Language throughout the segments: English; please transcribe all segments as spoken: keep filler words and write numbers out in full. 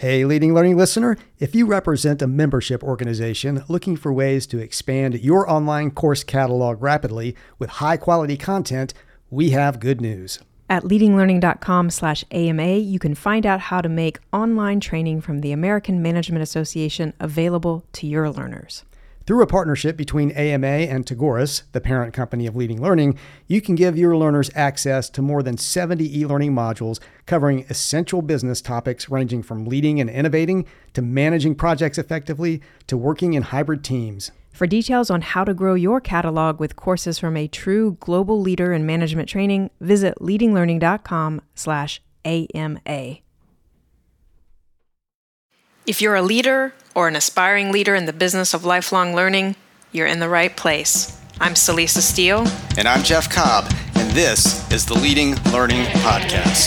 Hey, Leading Learning listener, if you represent a membership organization looking for ways to expand your online course catalog rapidly with high-quality content, we have good news. At leadinglearning.com slash AMA, you can find out how to make online training from the American Management Association available to your learners. Through a partnership between A M A and Tagoras, the parent company of Leading Learning, you can give your learners access to more than seventy e-learning modules covering essential business topics ranging from leading and innovating to managing projects effectively to working in hybrid teams. For details on how to grow your catalog with courses from a true global leader in management training, visit leadinglearning.com slash AMA. If you're a leader or an aspiring leader in the business of lifelong learning, you're in the right place. I'm Celisa Steele. And I'm Jeff Cobb, and this is the Leading Learning Podcast.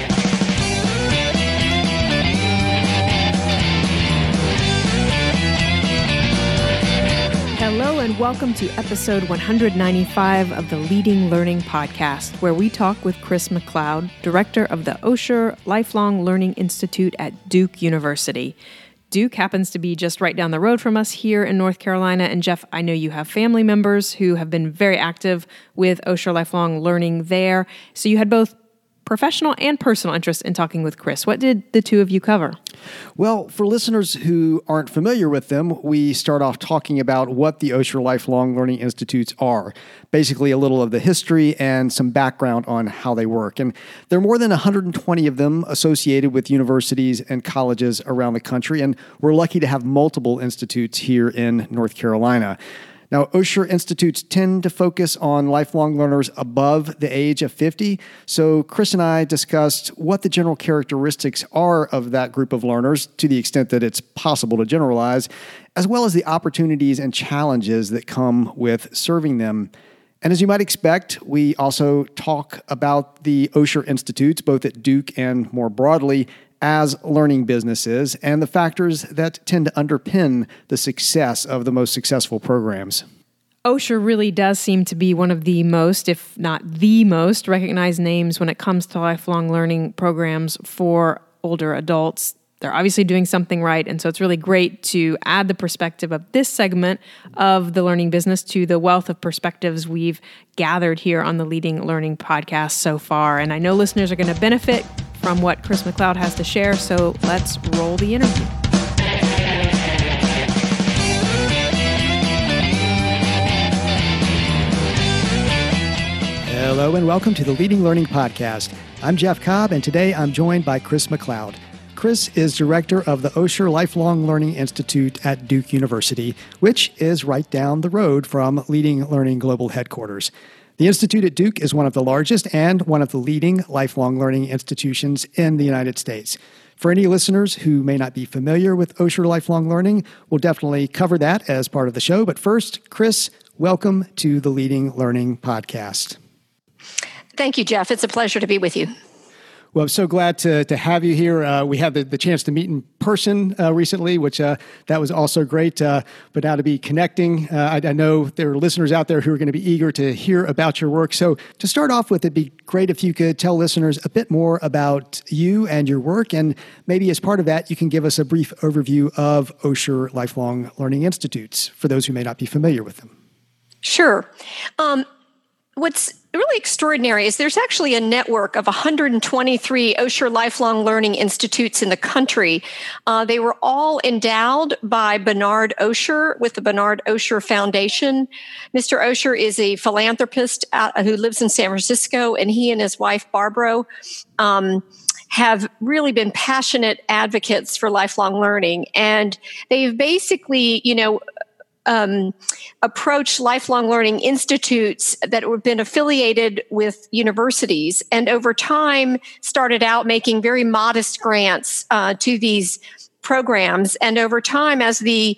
Hello and welcome to episode one hundred ninety-five of the Leading Learning Podcast, where we talk with Chris McLeod, director of the Osher Lifelong Learning Institute at Duke University. Duke happens to be just right down the road from us here in North Carolina. And Jeff, I know you have family members who have been very active with Osher Lifelong Learning there. So you had both professional and personal interest in talking with Chris. What did the two of you cover? Well, for listeners who aren't familiar with them, we start off talking about what the Osher Lifelong Learning Institutes are. Basically, a little of the history and some background on how they work. And there are more than one hundred twenty of them associated with universities and colleges around the country, and we're lucky to have multiple institutes here in North Carolina. Now, Osher Institutes tend to focus on lifelong learners above the age of fifty, so Chris and I discussed what the general characteristics are of that group of learners, to the extent that it's possible to generalize, as well as the opportunities and challenges that come with serving them. And as you might expect, we also talk about the Osher Institutes, both at Duke and more broadly, as learning businesses and the factors that tend to underpin the success of the most successful programs. Osher really does seem to be one of the most, if not the most, recognized names when it comes to lifelong learning programs for older adults. They're obviously doing something right, and so it's really great to add the perspective of this segment of the learning business to the wealth of perspectives we've gathered here on the Leading Learning Podcast so far. And I know listeners are going to benefit from what Chris McLeod has to share, so let's roll the interview. Hello and welcome to the Leading Learning Podcast. I'm Jeff Cobb, and today I'm joined by Chris McLeod. Chris is director of the Osher Lifelong Learning Institute at Duke University, which is right down the road from Leading Learning Global Headquarters. The Institute at Duke is one of the largest and one of the leading lifelong learning institutions in the United States. For any listeners who may not be familiar with Osher Lifelong Learning, we'll definitely cover that as part of the show. But first, Chris, welcome to the Leading Learning Podcast. Thank you, Jeff. It's a pleasure to be with you. Well, I'm so glad to to have you here. Uh, we had the, the chance to meet in person uh, recently, which uh, that was also great. Uh, but now to be connecting, uh, I, I know there are listeners out there who are going to be eager to hear about your work. So to start off with, it'd be great if you could tell listeners a bit more about you and your work. And maybe as part of that, you can give us a brief overview of Osher Lifelong Learning Institutes for those who may not be familiar with them. Sure. Um, what's really extraordinary is there's actually a network of one hundred twenty-three Osher Lifelong Learning Institutes in the country. Uh, they were all endowed by Bernard Osher with the Bernard Osher Foundation. Mister Osher is a philanthropist out, who lives in San Francisco, and he and his wife, Barbara, um, have really been passionate advocates for lifelong learning. And they've basically, you know, Um, approach lifelong learning institutes that have been affiliated with universities, and over time started out making very modest grants uh, to these programs. And over time, as the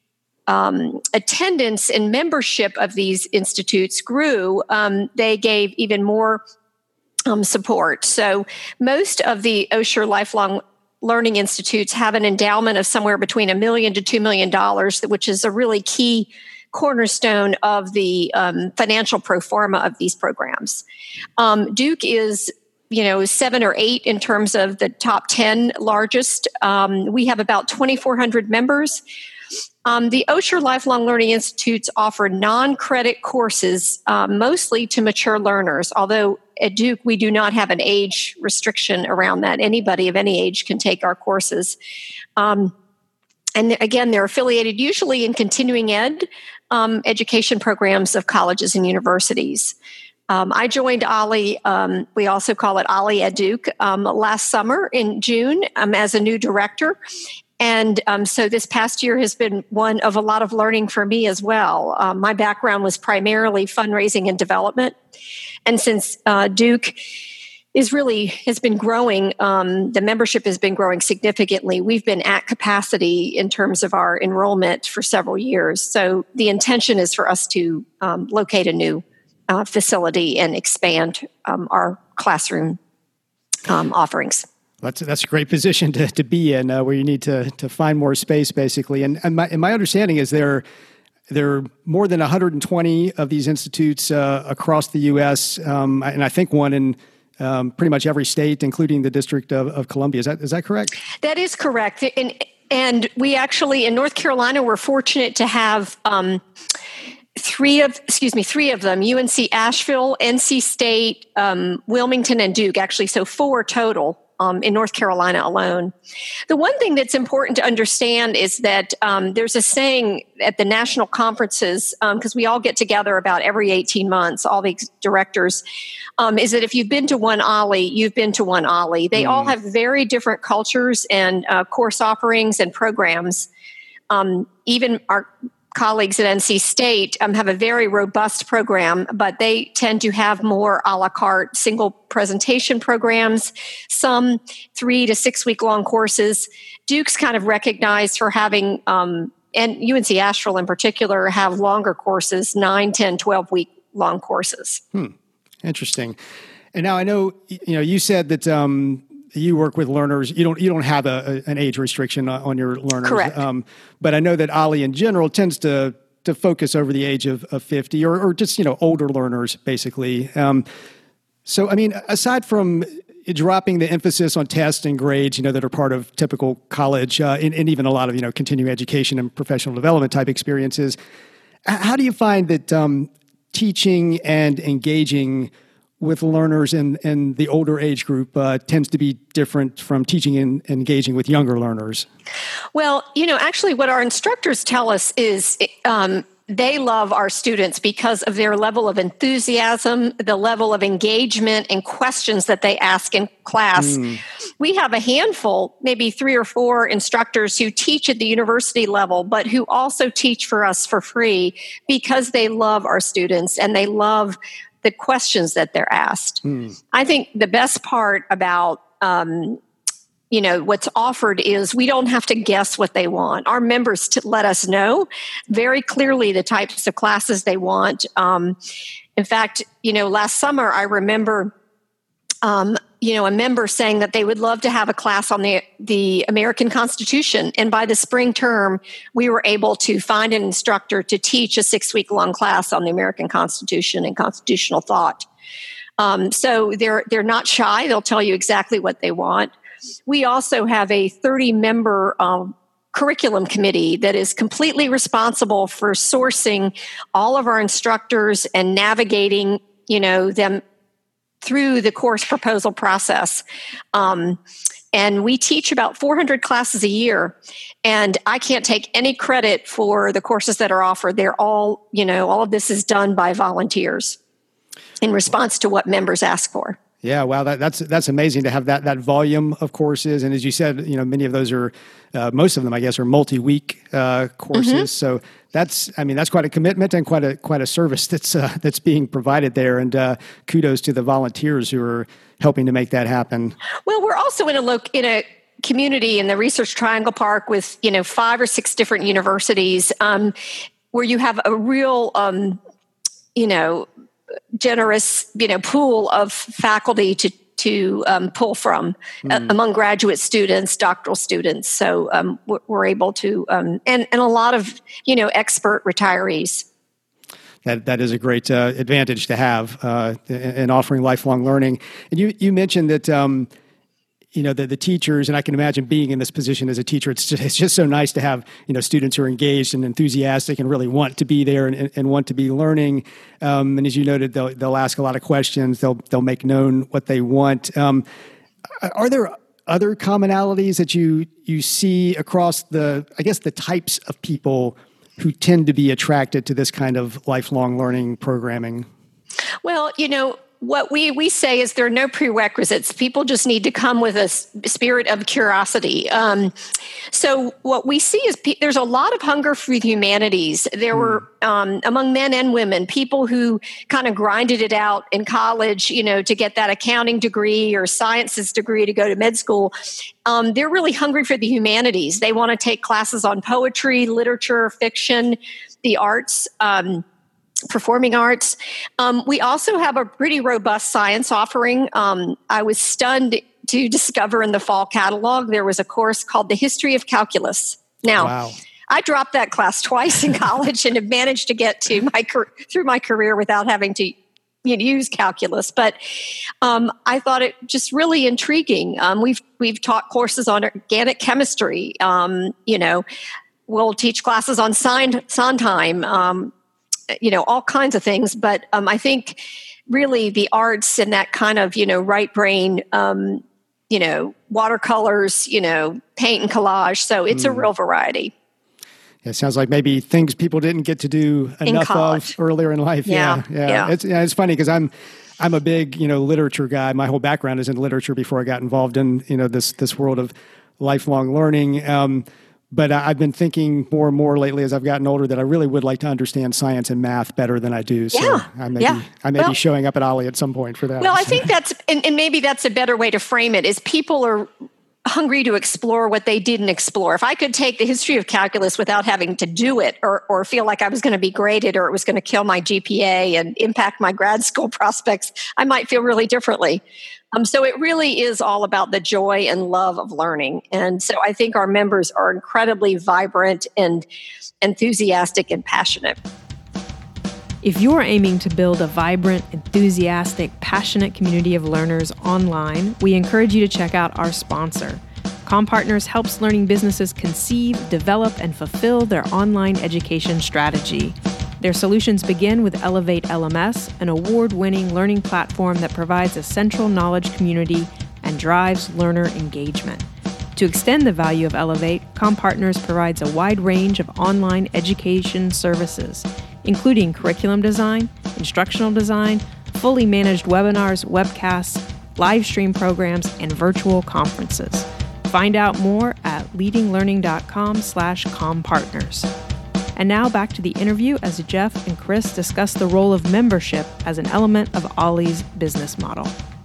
um, attendance and membership of these institutes grew, um, they gave even more um, support. So most of the Osher Lifelong Learning Institutes have an endowment of somewhere between a million to two million dollars, which is a really key cornerstone of the um, financial pro forma of these programs. Um, Duke is you know, seven or eight in terms of the top ten largest. Um, we have about twenty-four hundred members. Um, the Osher Lifelong Learning Institutes offer non-credit courses, uh, mostly to mature learners, although at Duke, we do not have an age restriction around that. Anybody of any age can take our courses. Um, and again, they're affiliated usually in continuing ed um, education programs of colleges and universities. Um, I joined OLLI, um, we also call it OLLI at Duke, um, last summer in June um, as a new director. And um, so this past year has been one of a lot of learning for me as well. Um, my background was primarily fundraising and development. And since uh, Duke is really has been growing, um, the membership has been growing significantly. We've been at capacity in terms of our enrollment for several years. So the intention is for us to um, locate a new uh, facility and expand um, our classroom um, offerings. That's that's a great position to, to be in, uh, where you need to to find more space, basically. And, and my and my understanding is there there are more than one hundred twenty of these institutes uh, across the U S, um, and I think one in um, pretty much every state, including the District of, of Columbia. Is that is that correct? That is correct. And and we actually in North Carolina we're fortunate to have. Um, Three of, excuse me, three of them, U N C Asheville, N C State, um, Wilmington, and Duke, actually, so four total um, in North Carolina alone. The one thing that's important to understand is that um, there's a saying at the national conferences, because um, we all get together about every eighteen months, all the directors, um, is that if you've been to one OLLI, you've been to one OLLI. They mm. all have very different cultures and uh, course offerings and programs. Um, even our colleagues at N C State um, have a very robust program, but they tend to have more a la carte single presentation programs, some three to six week long courses. Duke's kind of recognized for having, um, and U N C Asheville in particular, have longer courses, nine, ten, twelve week long courses. Hmm. Interesting. And now I know, you know, you said that, um, you work with learners. You don't. You don't have a, a, an age restriction on your learners. Correct. Um, but I know that OLLI in general tends to to focus over the age of, of fifty, or, or just you know older learners, basically. Um, so, I mean, aside from dropping the emphasis on tests and grades, you know, that are part of typical college, uh, and, and even a lot of you know continuing education and professional development type experiences, how do you find that um, teaching and engaging with learners in, in the older age group uh, tends to be different from teaching and engaging with younger learners? Well, you know, actually what our instructors tell us is um, they love our students because of their level of enthusiasm, the level of engagement and questions that they ask in class. Mm. We have a handful, maybe three or four instructors who teach at the university level, but who also teach for us for free because they love our students and they love the questions that they're asked. Mm. I think the best part about, um, you know, what's offered is we don't have to guess what they want. Our members to let us know very clearly the types of classes they want. Um, in fact, you know, last summer I remember, um, you know, a member saying that they would love to have a class on the the American Constitution. And by the spring term, we were able to find an instructor to teach a six-week-long class on the American Constitution and constitutional thought. Um, so they're they're not shy. They'll tell you exactly what they want. We also have a thirty-member um, curriculum committee that is completely responsible for sourcing all of our instructors and navigating, you know, them through the course proposal process. Um, and we teach about four hundred classes a year. And I can't take any credit for the courses that are offered. They're all, you know, all of this is done by volunteers in response to what members ask for. Yeah, wow, that, that's that's amazing to have that that volume of courses, and as you said, you know, many of those are, uh, most of them, I guess, are multi-week uh, courses. Mm-hmm. So that's, I mean, that's quite a commitment and quite a quite a service that's uh, that's being provided there. And uh, kudos to the volunteers who are helping to make that happen. Well, we're also in a loc in a community in the Research Triangle Park with you know five or six different universities, um, where you have a real, um, you know. generous, you know, pool of faculty to to um, pull from mm. uh, among graduate students, doctoral students. So um, we're able to, um, and and a lot of you know expert retirees. that that is a great uh, advantage to have uh, in, in offering lifelong learning. And you you mentioned that um, you know the, the teachers, and I can imagine being in this position as a teacher. It's just, it's just so nice to have you know students who are engaged and enthusiastic and really want to be there and, and want to be learning. Um, and as you noted, they'll they'll ask a lot of questions. They'll they'll make known what they want. Um, are there other commonalities that you you see across the I guess the types of people who tend to be attracted to this kind of lifelong learning programming? Well, you know, what we, we say is there are no prerequisites. People just need to come with a spirit of curiosity. Um, so what we see is pe- there's a lot of hunger for the humanities. There mm. were, um, among men and women, people who kind of grinded it out in college, you know, to get that accounting degree or sciences degree to go to med school. Um, they're really hungry for the humanities. They want to take classes on poetry, literature, fiction, the arts, um, performing arts. Um, we also have a pretty robust science offering. Um, I was stunned to discover in the fall catalog there was a course called The History of Calculus. Now, wow. I dropped that class twice in college and have managed to get to my through my career without having to you know, use calculus. But um, I thought it just really intriguing. Um, we've we've taught courses on organic chemistry. Um, you know, we'll teach classes on Sondheim. Sondheim um, you know, all kinds of things. But um, I think really the arts and that kind of, you know, right brain, um, you know, watercolors, you know, paint and collage. So it's mm. a real variety. It sounds like maybe things people didn't get to do enough of earlier in life. Yeah. Yeah. yeah. yeah. It's, yeah, it's funny because I'm, I'm a big, you know, literature guy. My whole background is in literature before I got involved in, you know, this, this world of lifelong learning. Um, But I've been thinking more and more lately as I've gotten older that I really would like to understand science and math better than I do. So yeah, I may, yeah. be, I may well, be showing up at Ollie at some point for that. Well, I think that's, and, and maybe that's a better way to frame it, is people are hungry to explore what they didn't explore. If I could take the history of calculus without having to do it or, or feel like I was going to be graded or it was going to kill my G P A and impact my grad school prospects, I might feel really differently. Um, so it really is all about the joy and love of learning. And so I think our members are incredibly vibrant and enthusiastic and passionate. If you're aiming to build a vibrant, enthusiastic, passionate community of learners online, we encourage you to check out our sponsor. CommPartners helps learning businesses conceive, develop, and fulfill their online education strategy. Their solutions begin with Elevate L M S, an award-winning learning platform that provides a central knowledge community and drives learner engagement. To extend the value of Elevate, CommPartners provides a wide range of online education services, including curriculum design, instructional design, fully managed webinars, webcasts, live stream programs, and virtual conferences. Find out more at leadinglearning.com slash CommPartners. And now back to the interview as Jeff and Chris discuss the role of membership as an element of Ollie's business model.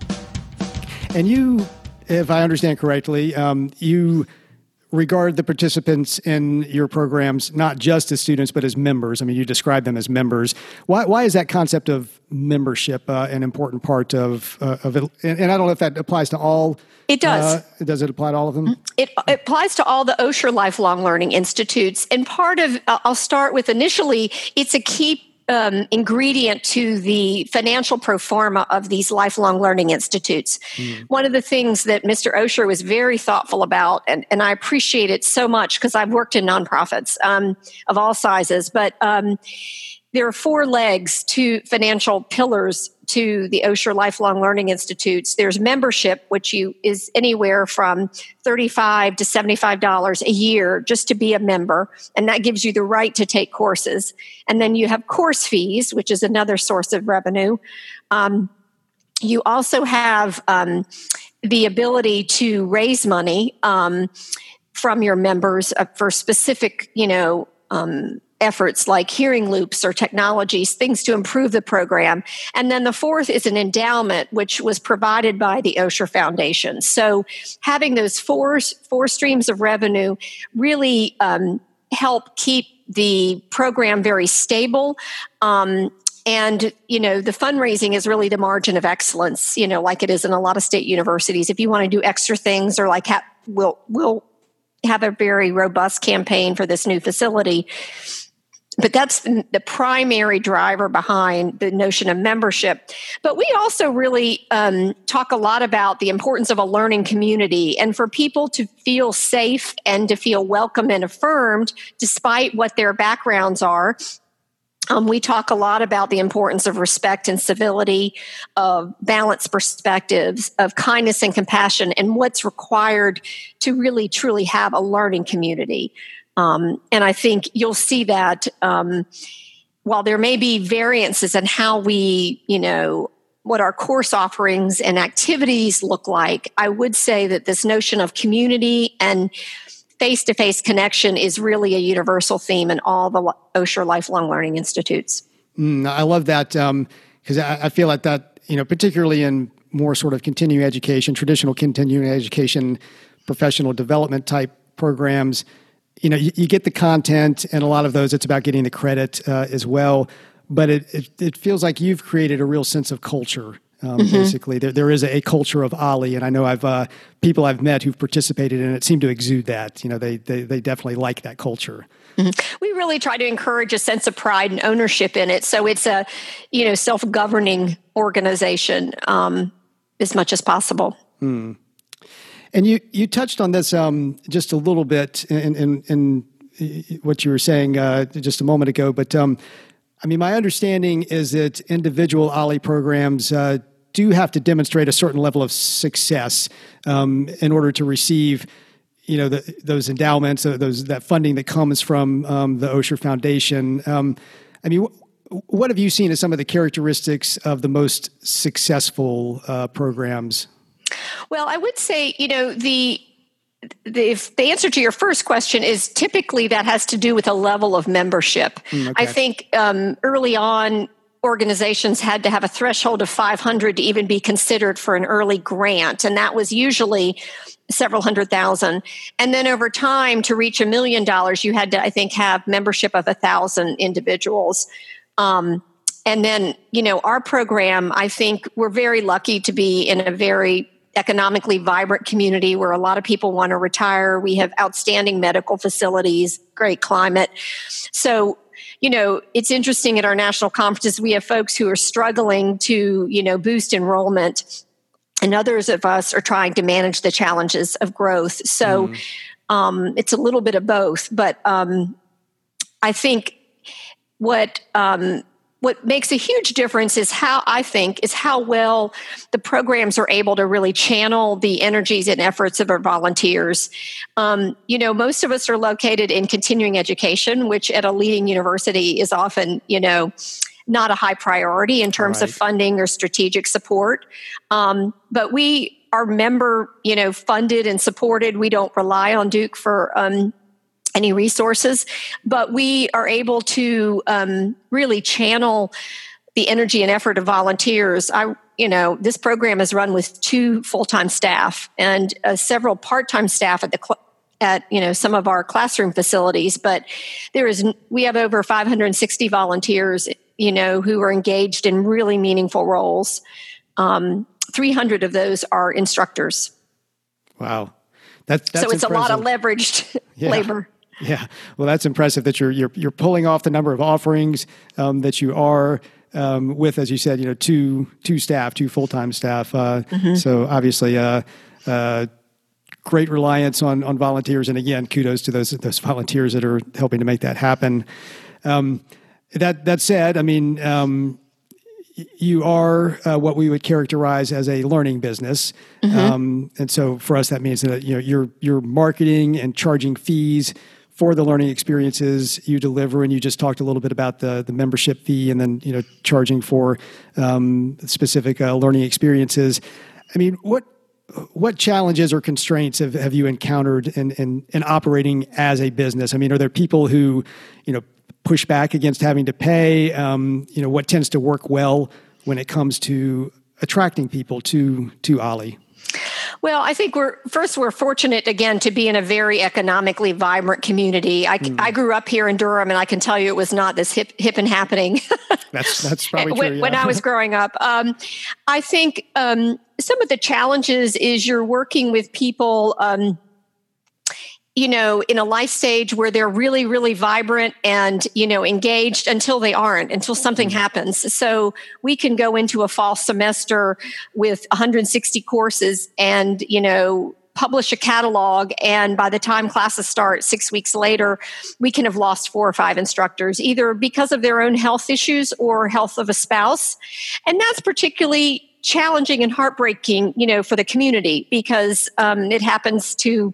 And you, if I understand correctly, um, you regard the participants in your programs not just as students, but as members. I mean, you describe them as members. Why, why is that concept of membership uh, an important part of, uh, of it? And, and I don't know if that applies to all. It does. Uh, does it apply to all of them? It, it applies to all the Osher Lifelong Learning Institutes. And part of, I'll start with initially, it's a key um, ingredient to the financial pro forma of these lifelong learning institutes. Mm. One of the things that Mister Osher was very thoughtful about, and, and I appreciate it so much because I've worked in nonprofits um, of all sizes, but um, there are four legs to financial pillars to the Osher Lifelong Learning Institutes. There's membership, which you is anywhere from thirty-five dollars to seventy-five dollars a year just to be a member, and that gives you the right to take courses. And then you have course fees, which is another source of revenue. Um, you also have um, the ability to raise money um, from your members uh, for specific, you know, um, efforts like hearing loops or technologies, things to improve the program. And then the fourth is an endowment, which was provided by the Osher Foundation. So having those four, four streams of revenue really um, help keep the program very stable. Um, and, you know, the fundraising is really the margin of excellence, you know, like it is in a lot of state universities. If you want to do extra things or like ha- we'll, we'll have a very robust campaign for this new facility, but that's the, the primary driver behind the notion of membership. But we also really um, talk a lot about the importance of a learning community, and for people to feel safe and to feel welcome and affirmed despite what their backgrounds are. Um, we talk a lot about the importance of respect and civility, of balanced perspectives, of kindness and compassion, and what's required to really, truly have a learning community. Um, and I think you'll see that um, while there may be variances in how we, you know, what our course offerings and activities look like, I would say that this notion of community and face-to-face connection is really a universal theme in all the Osher Lifelong Learning Institutes. Mm, I love that because um, I, I feel like that, you know, particularly in more sort of continuing education, traditional continuing education, professional development type programs, you know, you, you get the content, and a lot of those, it's about getting the credit uh, as well. But it, it it feels like you've created a real sense of culture. Um, mm-hmm. Basically, there there is a, a culture of O L I, and I know I've uh, people I've met who've participated in it seem to exude that. You know, they they they definitely like that culture. Mm-hmm. We really try to encourage a sense of pride and ownership in it, so it's a you know self-governing organization um, as much as possible. Mm. And you you touched on this um, just a little bit in in, in what you were saying uh, just a moment ago, but. Um, I mean, my understanding is that individual O L I programs uh, do have to demonstrate a certain level of success um, in order to receive, you know, the, those endowments, uh, those that funding that comes from um, the Osher Foundation. Um, I mean, wh- what have you seen as some of the characteristics of the most successful uh, programs? Well, I would say, you know, the The, if the answer to your first question is typically that has to do with a level of membership. Mm, okay. I think um, early on, organizations had to have a threshold of five hundred to even be considered for an early grant, and that was usually several hundred thousand. And then over time, to reach a million dollars, you had to, I think, have membership of a thousand individuals. Um, and then, you know, our program, I think we're very lucky to be in a very economically vibrant community where a lot of people want to retire. We have outstanding medical facilities, great climate. So, you know, it's interesting at our national conferences, we have folks who are struggling to, you know, boost enrollment, and others of us are trying to manage the challenges of growth. So mm. um, it's a little bit of both. But um, I think what um, What makes a huge difference is how, I think, is how well the programs are able to really channel the energies and efforts of our volunteers. Um, you know, most of us are located in continuing education, which at a leading university is often, you know, not a high priority in terms right. of funding or strategic support. Um, but we are member, you know, funded and supported. We don't rely on Duke for um any resources, but we are able to um, really channel the energy and effort of volunteers. I, you know, this program is run with two full-time staff and uh, several part-time staff at the cl- at you know some of our classroom facilities. But there is we have over five hundred sixty volunteers, you know, who are engaged in really meaningful roles. Um, three hundred of those are instructors. Wow, that's, that's so it's impressive. A lot of leveraged yeah. labor. Yeah, well, that's impressive that you're you're you're pulling off the number of offerings um, that you are um, with, as you said, you know, two two staff, two full time staff. Uh, mm-hmm. So obviously, uh, uh, great reliance on on volunteers, and again, kudos to those those volunteers that are helping to make that happen. Um, that that said, I mean. Um, You are uh, what we would characterize as a learning business, mm-hmm. um, and so for us that means that you know you're you're marketing and charging fees for the learning experiences you deliver, and you just talked a little bit about the the membership fee, and then you know charging for um, specific uh, learning experiences. I mean, what what challenges or constraints have, have you encountered in, in in operating as a business? I mean, are there people who you know push back against having to pay? Um, you know, what tends to work well when it comes to attracting people to to O L I? Well, I think we're first we're fortunate again to be in a very economically vibrant community. I, mm. I grew up here in Durham, and I can tell you it was not this hip hip and happening. that's that's probably when, true. Yeah. When I was growing up, um, I think um, some of the challenges is you're working with people. Um, you know, in a life stage where they're really, really vibrant and, you know, engaged until they aren't, until something mm-hmm. happens. So we can go into a fall semester with one hundred sixty courses and, you know, publish a catalog. And by the time classes start six weeks later, we can have lost four or five instructors, either because of their own health issues or health of a spouse. And that's particularly challenging and heartbreaking, you know, for the community, because um, it happens to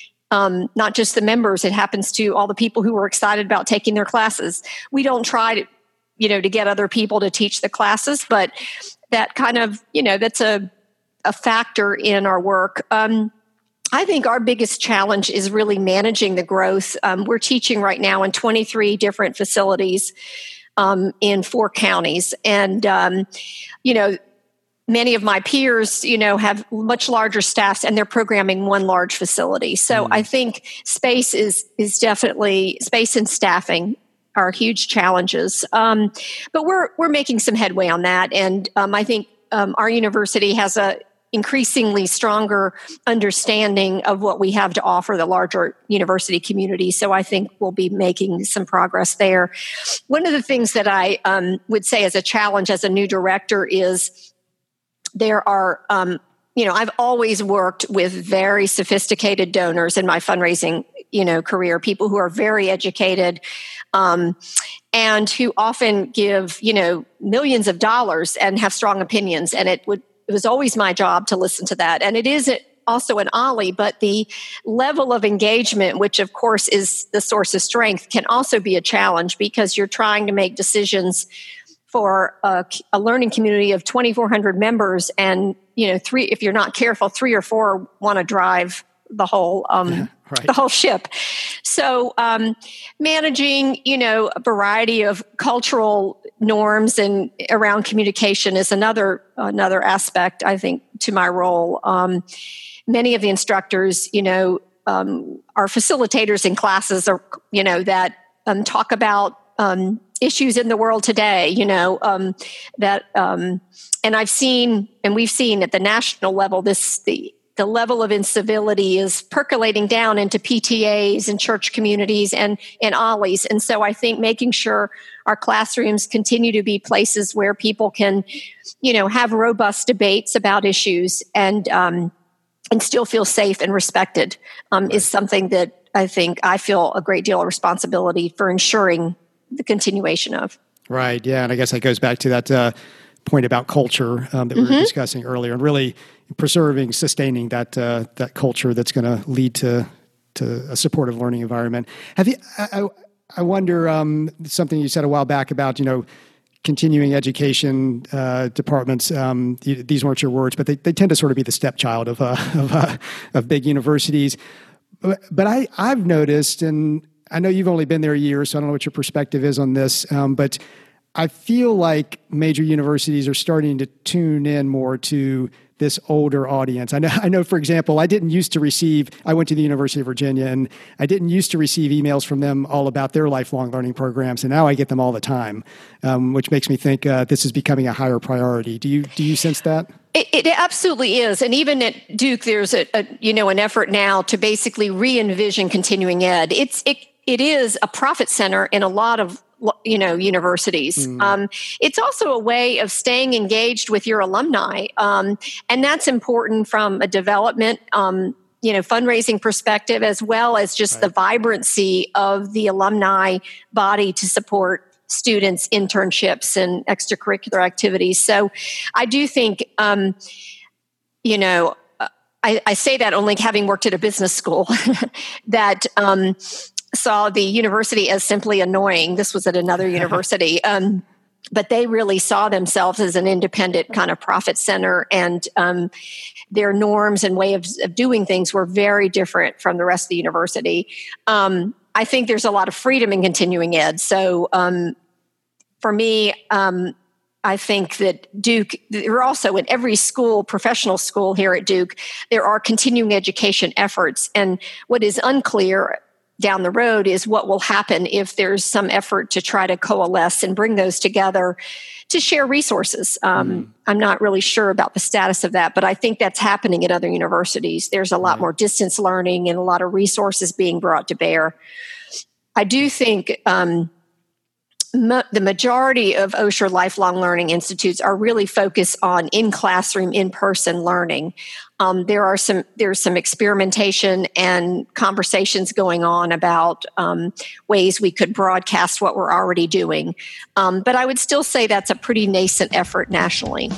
Um, not just the members, it happens to all the people who were excited about taking their classes. We don't try to, you know, to get other people to teach the classes, but that kind of, you know, that's a, a factor in our work. Um, I think our biggest challenge is really managing the growth. Um, we're teaching right now in twenty-three different facilities um, in four counties. And, um, you know, many of my peers, you know, have much larger staffs and they're programming one large facility. So mm. I think space is is definitely, space and staffing are huge challenges. Um, but we're we're making some headway on that. And um, I think um, our university has a increasingly stronger understanding of what we have to offer the larger university community. So I think we'll be making some progress there. One of the things that I um, would say as a challenge as a new director is there are, um, you know, I've always worked with very sophisticated donors in my fundraising, you know, career, people who are very educated, um, and who often give, you know, millions of dollars and have strong opinions. And it would, it was always my job to listen to that. And it is also an ollie, but the level of engagement, which of course is the source of strength, can also be a challenge because you're trying to make decisions for a, a learning community of twenty-four hundred members, and you know, three if you're not careful, three or four want to drive the whole um, yeah, right. the whole ship. So um, managing, you know, a variety of cultural norms and around communication is another another aspect, I think, to my role. Um, many of the instructors, you know, um, are facilitators in classes, or you know, that um, talk about Um, issues in the world today, you know, um, that, um, and I've seen, and we've seen at the national level, this, the, the level of incivility is percolating down into P T As and church communities and, and ollies. And so I think making sure our classrooms continue to be places where people can, you know, have robust debates about issues and, um, and still feel safe and respected, um, right. is something that I think I feel a great deal of responsibility for ensuring the continuation of. Right. Yeah. And I guess that goes back to that uh, point about culture um, that we mm-hmm. were discussing earlier, and really preserving, sustaining that uh, that culture that's going to lead to to a supportive learning environment. Have you? I, I wonder um, something you said a while back about, you know, continuing education uh, departments. Um, these weren't your words, but they, they tend to sort of be the stepchild of uh, of, uh, of big universities. But, but I I've noticed, and I know you've only been there a year, so I don't know what your perspective is on this, um, but I feel like major universities are starting to tune in more to this older audience. I know, I know, for example, I didn't used to receive, I went to the University of Virginia, and I didn't used to receive emails from them all about their lifelong learning programs, and now I get them all the time, um, which makes me think uh, this is becoming a higher priority. Do you do you sense that? It, it absolutely is. And even at Duke, there's a, a you know an effort now to basically re-envision continuing ed. It's it It is a profit center in a lot of, you know, universities. Mm. Um, it's also a way of staying engaged with your alumni. Um, and that's important from a development, um, you know, fundraising perspective, as well as just right. the vibrancy of the alumni body to support students' internships and extracurricular activities. So I do think, um, you know, I, I say that only having worked at a business school, that um, saw the university as simply annoying. This was at another university. Um, but they really saw themselves as an independent kind of profit center, and um, their norms and way of, of doing things were very different from the rest of the university. Um, I think there's a lot of freedom in continuing ed. So um, for me, um, I think that Duke, there are also in every school, professional school here at Duke, there are continuing education efforts. And what is unclear down the road is what will happen if there's some effort to try to coalesce and bring those together to share resources. Um, mm. I'm not really sure about the status of that, but I think that's happening at other universities. There's a lot right. more distance learning and a lot of resources being brought to bear. I do think um, mo- the majority of Osher Lifelong Learning Institutes are really focused on in-classroom, in-person learning. Um, there are some there's some experimentation and conversations going on about um, ways we could broadcast what we're already doing. Um, but I would still say that's a pretty nascent effort nationally.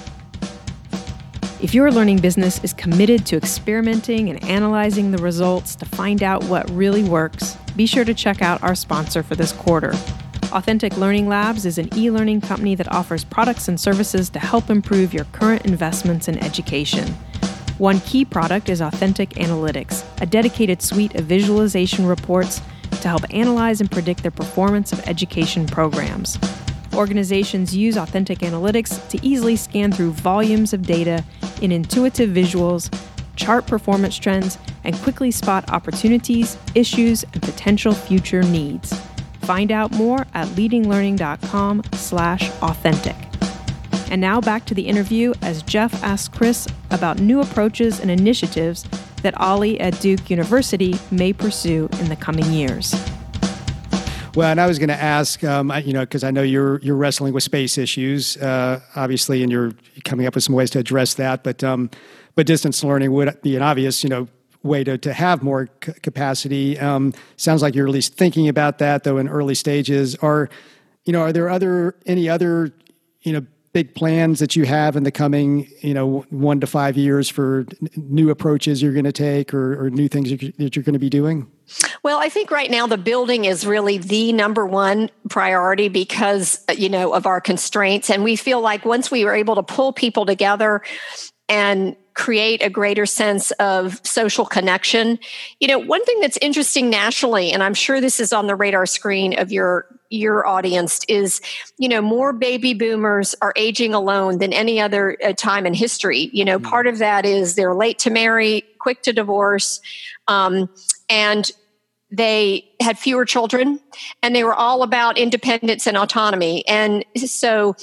If your learning business is committed to experimenting and analyzing the results to find out what really works, be sure to check out our sponsor for this quarter. Authentic Learning Labs is an e-learning company that offers products and services to help improve your current investments in education. One key product is Authentic Analytics, a dedicated suite of visualization reports to help analyze and predict the performance of education programs. Organizations use Authentic Analytics to easily scan through volumes of data in intuitive visuals, chart performance trends, and quickly spot opportunities, issues, and potential future needs. Find out more at leadinglearning.com slash authentic. And now back to the interview as Jeff asks Chris about new approaches and initiatives that Ollie at Duke University may pursue in the coming years. Well, and I was going to ask, um, you know, because I know you're you're wrestling with space issues, uh, obviously, and you're coming up with some ways to address that. But um, but distance learning would be an obvious, you know, way to to have more c- capacity. Um, sounds like you're at least thinking about that, though, in early stages. Are you know, are there other any other you know big plans that you have in the coming, you know, one to five years for n- new approaches you're going to take or, or new things you, that you're going to be doing? Well, I think right now the building is really the number one priority because, you know, of our constraints. And we feel like once we were able to pull people together and create a greater sense of social connection, you know, one thing that's interesting nationally, and I'm sure this is on the radar screen of your your audience, is, you know, more baby boomers are aging alone than any other uh, time in history. You know, mm-hmm. part of that is they're late to marry, quick to divorce, um, and they had fewer children, and they were all about independence and autonomy. And so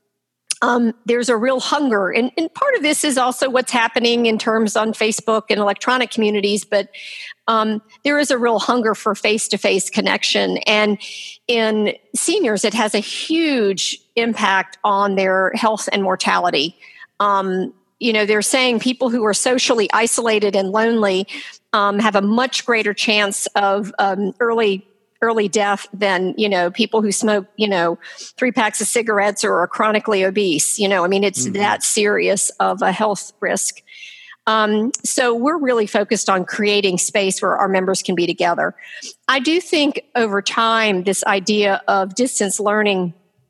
um, there's a real hunger. And, and part of this is also what's happening in terms on Facebook and electronic communities, but um, there is a real hunger for face-to-face connection. And in seniors, it has a huge impact on their health and mortality. Um, you know, they're saying people who are socially isolated and lonely um, have a much greater chance of um, early early death than, you know, people who smoke, you know, three packs of cigarettes or are chronically obese. You know, I mean, it's mm-hmm. that serious of a health risk. Um, so we're really focused on creating space where our members can be together. I do think over time, this idea of distance learning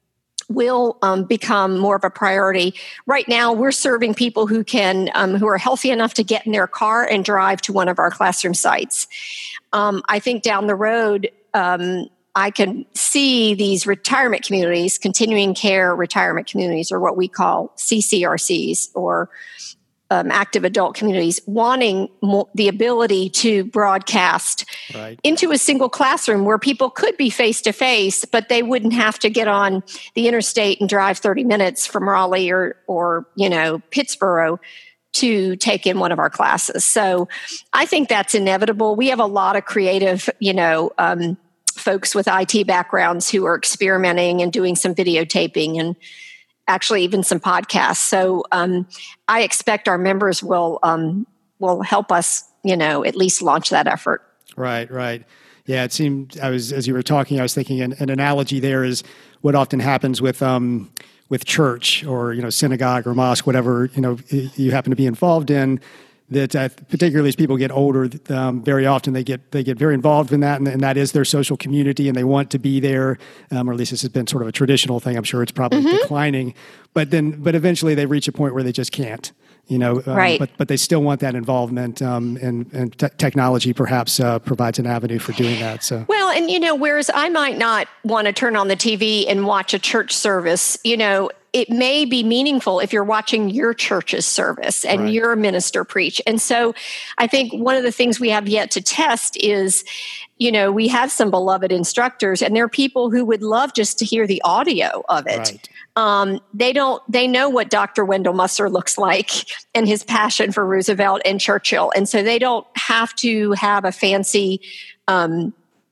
will um, become more of a priority. Right now, we're serving people who can, um, who are healthy enough to get in their car and drive to one of our classroom sites. Um, I think down the road, um, I can see these retirement communities, continuing care retirement communities, or what we call C C R Cs, or um, active adult communities, wanting mo- the ability to broadcast right. into a single classroom where people could be face-to-face, but they wouldn't have to get on the interstate and drive thirty minutes from Raleigh or, or you know, Pittsburgh to take in one of our classes. So I think that's inevitable. We have a lot of creative, you know, um, folks with I T backgrounds who are experimenting and doing some videotaping and actually even some podcasts. So um, I expect our members will um, will help us, you know, at least launch that effort. Right, right. Yeah, it seemed, I was, as you were talking, I was thinking an, an analogy there is what often happens with um, with church or, you know, synagogue or mosque, whatever, you know, you happen to be involved in. That uh, particularly as people get older, um, very often they get they get very involved in that, and, and that is their social community, and they want to be there. Um, or at least this has been sort of a traditional thing. I'm sure it's probably mm-hmm. declining, but then but eventually they reach a point where they just can't, you know. Um, right. But but they still want that involvement, um, and and te- technology perhaps uh, provides an avenue for doing that. So well, and you know, whereas I might not want to turn on the T V and watch a church service, you know. it may be meaningful if you're watching your church's service and Right. your minister preach. And so I think one of the things we have yet to test is, you know, we have some beloved instructors, and there are people who would love just to hear the audio of it. Right. Um, they don't, they know what Doctor Wendell Musser looks like and his passion for Roosevelt and Churchill. And so they don't have to have a fancy, um,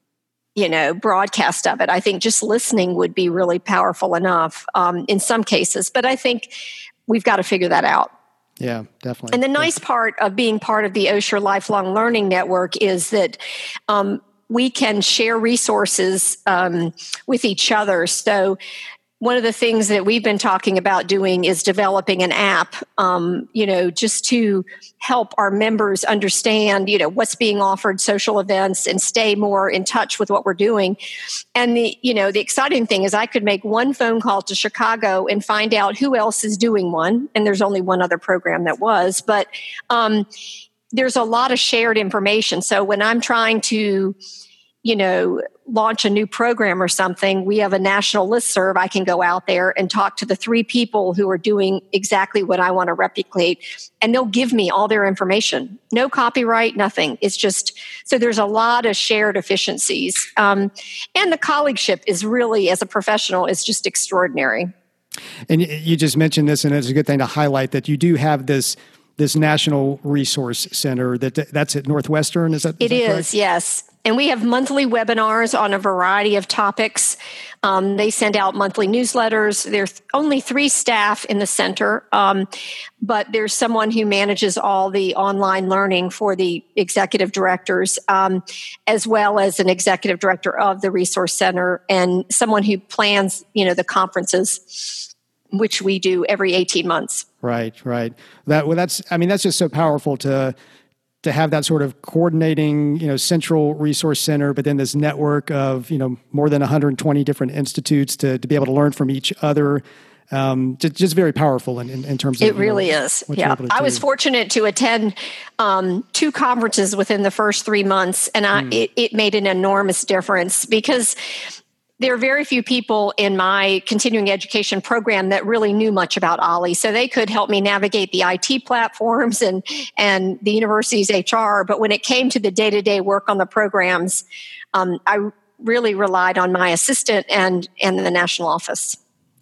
you know, broadcast of it. I think just listening would be really powerful enough um, in some cases. But I think we've got to figure that out. Yeah, definitely. And the nice part of being part of the Osher Lifelong Learning Network is that um, we can share resources um, with each other. So one of the things that we've been talking about doing is developing an app, um, you know, just to help our members understand, you know, what's being offered, social events, and stay more in touch with what we're doing. And the, you know, the exciting thing is I could make one phone call to Chicago and find out who else is doing one. And there's only one other program that was, but um, there's a lot of shared information. So when I'm trying to, you know, launch a new program or something, we have a national listserv. I can go out there and talk to the three people who are doing exactly what I want to replicate, and they'll give me all their information. No copyright, nothing. It's just, so there's a lot of shared efficiencies. Um, and the colleagueship is really, as a professional, is just extraordinary. And you just mentioned this, and it's a good thing to highlight that you do have this this National Resource Center. That that's at Northwestern. Is that? Is it that is, correct? Yes. And we have monthly webinars on a variety of topics. Um, they send out monthly newsletters. There's only three staff in the center, um, but there's someone who manages all the online learning for the executive directors, um, as well as an executive director of the Resource Center, and someone who plans, you know, the conferences, which we do every eighteen months. Right, right. That well, that's. I mean, that's just so powerful to. to have that sort of coordinating, you know, central resource center, but then this network of, you know, more than one hundred twenty different institutes to, to be able to learn from each other. Um, just, just very powerful in, in, in terms of it really know, is. Yeah. I was fortunate to attend um, two conferences within the first three months, and I, mm. it, it made an enormous difference because there are very few people in my continuing education program that really knew much about Ollie. So they could help me navigate the I T platforms and, and the university's H R. But when it came to the day-to-day work on the programs, um, I really relied on my assistant and, and the national office.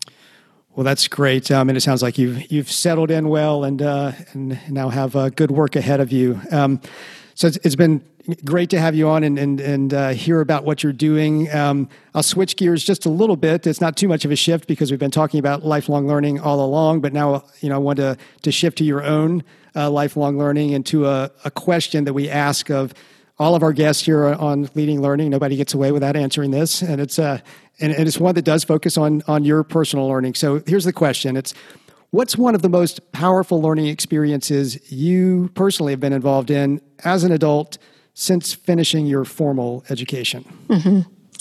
Well, that's great. Um, and it sounds like you've, you've settled in well and, uh, and now have uh, good work ahead of you. Um, so it's, it's been great to have you on and and, and uh, hear about what you're doing. Um, I'll switch gears just a little bit. It's not too much of a shift because we've been talking about lifelong learning all along, but now, you know, I want to, to shift to your own uh, lifelong learning and to a, a question that we ask of all of our guests here on Leading Learning. Nobody gets away without answering this. And it's uh, and, and it's one that does focus on, on your personal learning. So here's the question. It's, what's one of the most powerful learning experiences you personally have been involved in as an adult since finishing your formal education? Mm-hmm.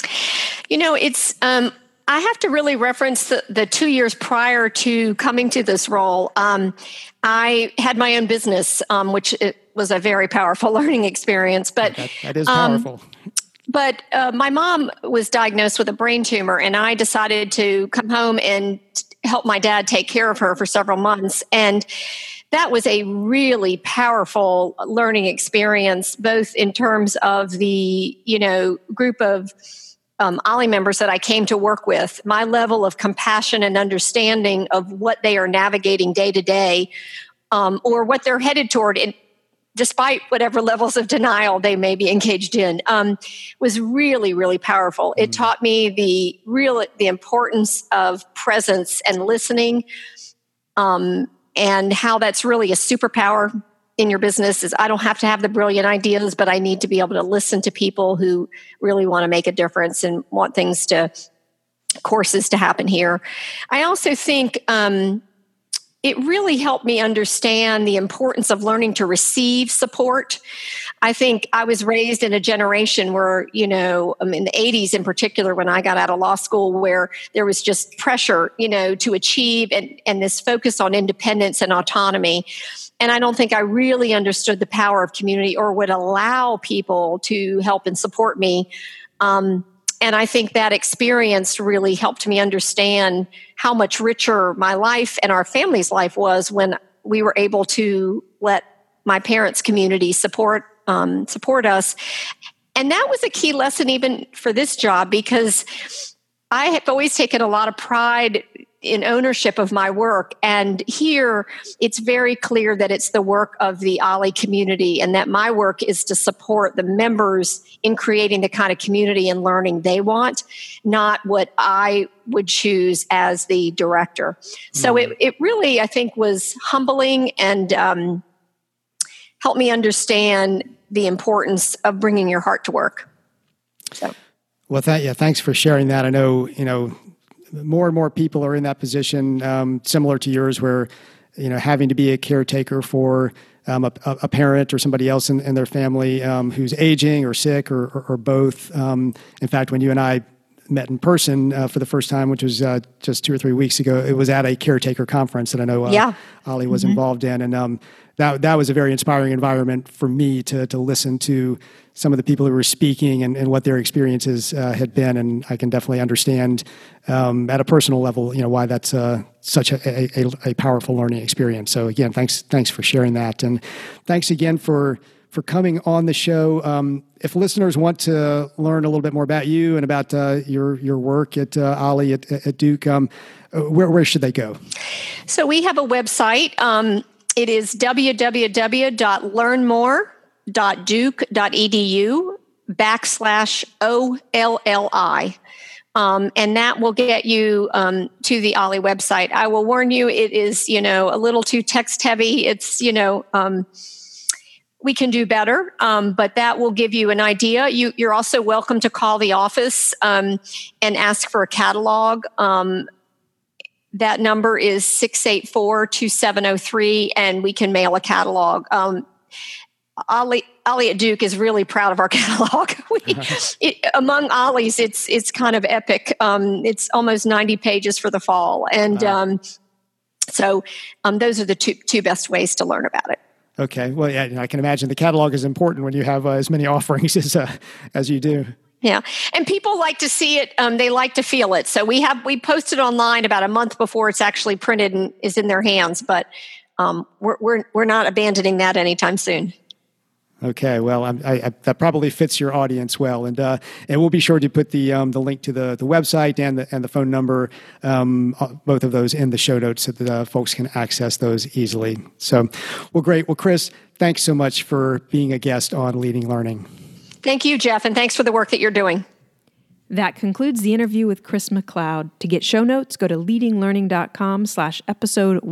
You know, it's, um, I have to really reference the, the two years prior to coming to this role. Um, I had my own business, um, which it was a very powerful learning experience. But that, that is powerful. Um, but uh, my mom was diagnosed with a brain tumor, and I decided to come home and help my dad take care of her for several months. And that was a really powerful learning experience, both in terms of the, you know, group of um, Ollie members that I came to work with, my level of compassion and understanding of what they are navigating day to day, um, or what they're headed toward, in, despite whatever levels of denial they may be engaged in, um, was really, really powerful. Mm-hmm. It taught me the real, the importance of presence and listening, um, and how that's really a superpower in your business. Is I don't have to have the brilliant ideas, but I need to be able to listen to people who really want to make a difference and want things to, courses to happen here. I also think um, it really helped me understand the importance of learning to receive support. I think I was raised in a generation where, you know, um, in the eighties in particular, when I got out of law school, where there was just pressure, you know, to achieve and, and this focus on independence and autonomy. And I don't think I really understood the power of community or would allow people to help and support me. Um, and I think that experience really helped me understand how much richer my life and our family's life was when we were able to let my parents' community support um, support us. And that was a key lesson even for this job, because I have always taken a lot of pride in ownership of my work. And here it's very clear that it's the work of the O L L I community, and that my work is to support the members in creating the kind of community and learning they want, not what I would choose as the director. So mm. it, it really, I think, was humbling and um, helped me understand the importance of bringing your heart to work. So. Well, th- yeah, thanks for sharing that. I know, you know, more and more people are in that position, um, similar to yours, where, you know, having to be a caretaker for um, a, a parent or somebody else in, in their family um, who's aging or sick or, or, or both. Um, in fact, when you and I met in person uh, for the first time, which was uh, just two or three weeks ago, it was at a caretaker conference that I know uh, yeah. O L L I was mm-hmm. involved in. And um, that that was a very inspiring environment for me to to listen to some of the people who were speaking and, and what their experiences uh, had been. And I can definitely understand um, at a personal level, you know, why that's uh, such a, a, a powerful learning experience. So again, thanks thanks for sharing that. And thanks again for for coming on the show. Um, if listeners want to learn a little bit more about you and about uh, your your work at uh, O L L I at, at Duke, um, where, where should they go? So we have a website. Um, it is w w w dot learn more dot duke dot e d u backslash O L L I. Um, and that will get you um, to the O L L I website. I will warn you, it is, you know, a little too text heavy. It's, you know, um, we can do better, um, but that will give you an idea. You, you're also welcome to call the office um, and ask for a catalog. Um, that number is six eight four, two seven zero three, and we can mail a catalog. Um, O L L I at Duke is really proud of our catalog. we, it, among O L L Is, it's it's kind of epic. Um, it's almost ninety pages for the fall, and wow. um, so um, those are the two two best ways to learn about it. Okay. Well, yeah, I can imagine the catalog is important when you have uh, as many offerings as uh, as you do. Yeah, and people like to see it. Um, they like to feel it. So we have we posted online about a month before it's actually printed and is in their hands. But um, we're we're we're not abandoning that anytime soon. Okay, well, I, I, that probably fits your audience well, and uh, and we'll be sure to put the um, the link to the, the website and the and the phone number, um, both of those in the show notes, so that uh, folks can access those easily. So, well, great. Well, Chris, thanks so much for being a guest on Leading Learning. Thank you, Jeff, and thanks for the work that you're doing. That concludes the interview with Chris McLeod. To get show notes, go to leadinglearning.com slash episode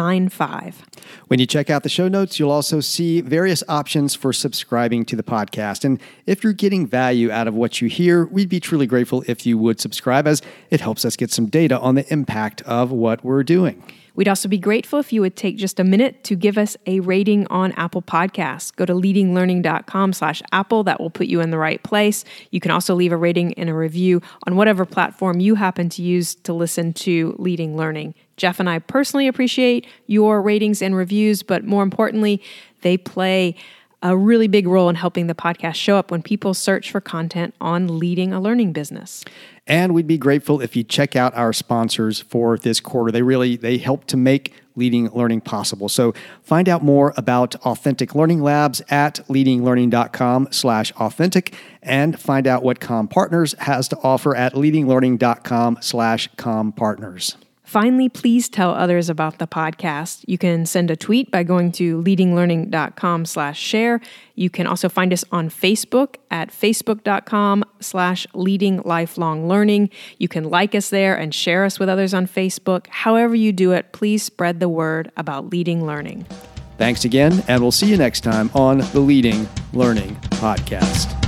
195. When you check out the show notes, you'll also see various options for subscribing to the podcast. And if you're getting value out of what you hear, we'd be truly grateful if you would subscribe, as it helps us get some data on the impact of what we're doing. We'd also be grateful if you would take just a minute to give us a rating on Apple Podcasts. Go to leadinglearning.com slash Apple. That will put you in the right place. You can also leave a rating and a review on whatever platform you happen to use to listen to Leading Learning. Jeff and I personally appreciate your ratings and reviews, but more importantly, they play a really big role in helping the podcast show up when people search for content on leading a learning business. And we'd be grateful if you check out our sponsors for this quarter. They really, they help to make Leading Learning possible. So find out more about Authentic Learning Labs at leadinglearning.com slash authentic, and find out what CommPartners has to offer at leadinglearning.com slash CommPartners. Finally, please tell others about the podcast. You can send a tweet by going to leadinglearning.com slash share. You can also find us on Facebook at facebook.com slash leading lifelong learning. You can like us there and share us with others on Facebook. However you do it, please spread the word about Leading Learning. Thanks again, and we'll see you next time on the Leading Learning Podcast.